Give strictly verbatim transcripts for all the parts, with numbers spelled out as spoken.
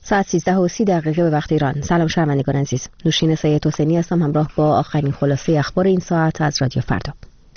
ساعت سیزده و سی دقیقه به وقت ایران. سلام شنوندگان عزیز. نوشین سید حسینی هستم همراه با آخرین خلاصه اخبار این ساعت از رادیو فردا.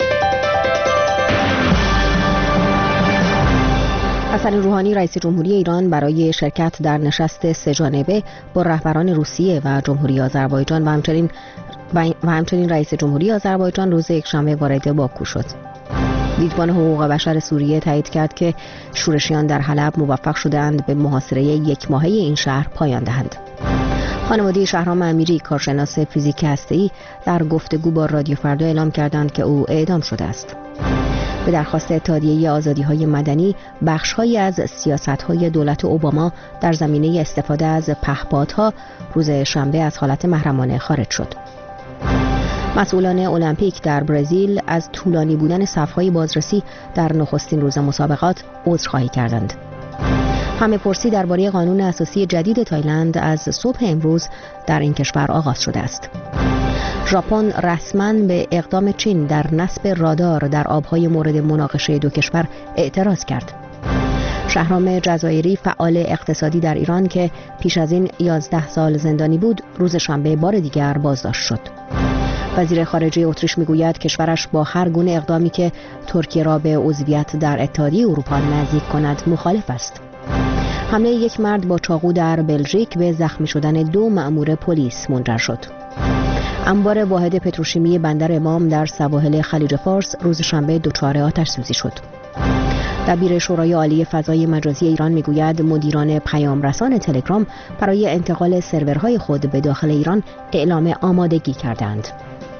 حسن روحانی رئیس جمهوری ایران برای شرکت در نشست سه جانبه با رهبران روسیه و جمهوری آذربایجان و همچنین و همچنین رئیس جمهوری آذربایجان روز یکشنبه وارد باکو شد. دیدبان حقوق بشر سوریه تایید کرد که شورشیان در حلب موفق شدند به محاصره یک ماهه این شهر پایان دهند. خانواده شهرام امیری کارشناس فیزیک هسته‌ای در گفتگو با رادیو فردا اعلام کردند که او اعدام شده است. به درخواست اتحادیه آزادی‌های مدنی بخش‌هایی از سیاست‌های دولت اوباما در زمینه استفاده از پهپادها روز شنبه از حالت محرمانه خارج شد. مسئولان المپیک در برزیل از طولانی بودن صف‌های بازرسی در نخستین روز مسابقات عذرخواهی کردند. همه پرسی درباره قانون اساسی جدید تایلند از صبح امروز در این کشور آغاز شده است. ژاپن رسما به اقدام چین در نصب رادار در آبهای مورد مناقشه دو کشور اعتراض کرد. شهرام جزایری فعال اقتصادی در ایران که پیش از این یازده سال زندانی بود روز شنبه بار دیگر بازداشت شد. وزیر خارجه اتریش میگوید کشورش با هر گونه اقدامی که ترکیه را به عضویت در اتحادیه اروپا نزدیک کند مخالف است. حمله یک مرد با چاقو در بلژیک به زخمی شدن دو مأمور پلیس منجر شد. انبار واحد پتروشیمی بندر امام در سواحل خلیج فارس روز شنبه دچار آتش سوزی شد. دبیر شورای عالی فضای مجازی ایران میگوید مدیران پیام رسان تلگرام برای انتقال سرورهای خود به داخل ایران اعلام آمادگی کردند.